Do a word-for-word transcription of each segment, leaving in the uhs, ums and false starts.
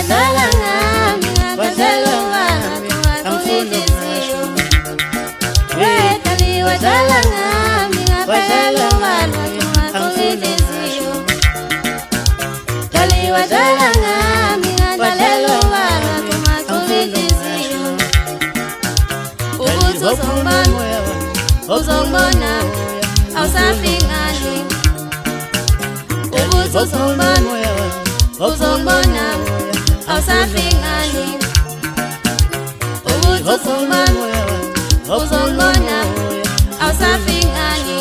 wadala ngami wadala ngami angifuniziyo Wetali wadala ngami wadala ngami angifuniziyo Tali wadala ngami wadala ngami angifuniziyo Uzongibona uzongibona awusafingani Uzongibona uzongibona awusafingani Uzongibona uzongibona awusafingani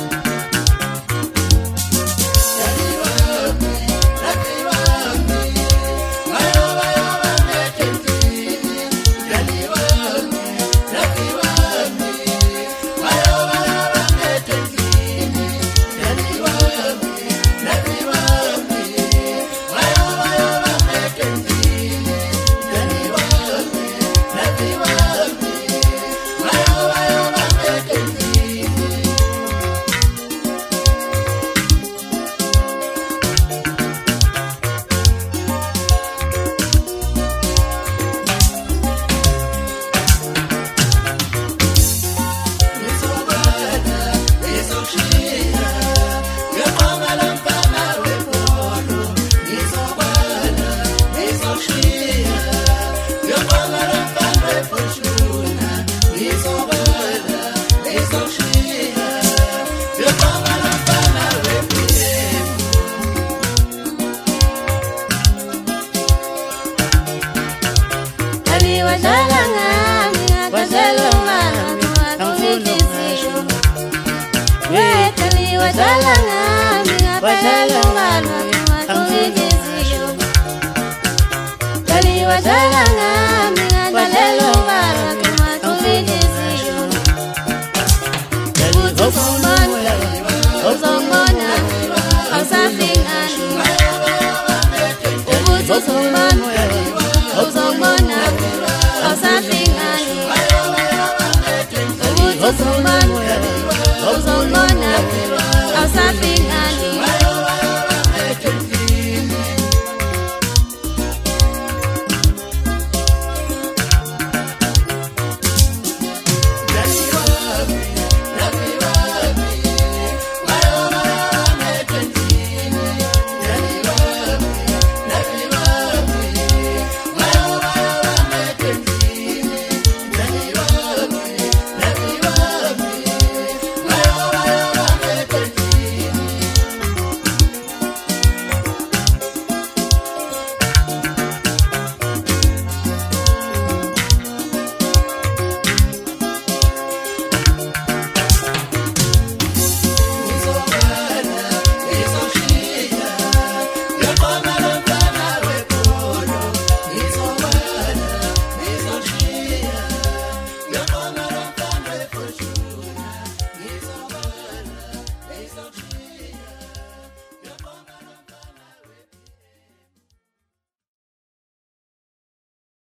Wadala ngami wadala ngami angifuniziyo Wetali wadala ngami wadala ngami angifuniziyo Tali wadala ngami